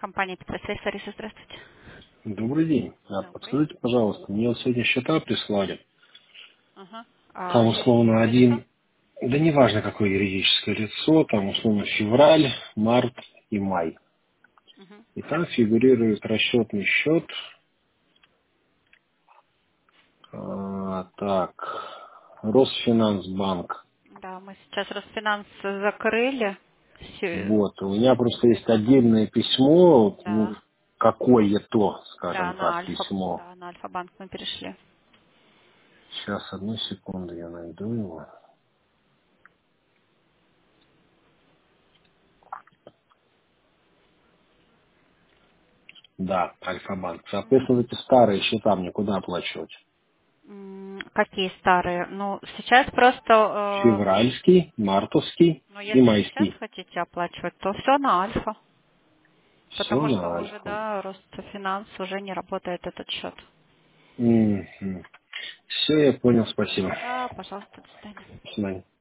Компания Петросвязь, Лариса, здравствуйте. Добрый день. Добрый. Подскажите, пожалуйста, мне вот сегодня счета прислали. Ага. Там условно Юридическое лицо? один, да неважно какое юридическое лицо, там условно февраль, март и май. Мгм. И там фигурирует расчетный счет. Так, Росфинансбанк. Да, мы сейчас Росфинанс закрыли. Вот, у меня просто есть отдельное письмо, вот, ну, Да. какое-то, Да, скажем на так, Альфа. письмо. Да, на Альфа-банк мы перешли. Сейчас, одну секунду, я найду его. Да, Альфа-банк. Соответственно, эти старые счета мне куда оплачивать? Какие старые? Ну, сейчас просто, Февральский, мартовский ну, и если сейчас майский. хотите оплачивать, то все на Альфа. Все Потому что на уже, альфа. да, Росфинанс уже не работает этот счет. Все, я понял, спасибо. Да, пожалуйста, до свидания. До свидания.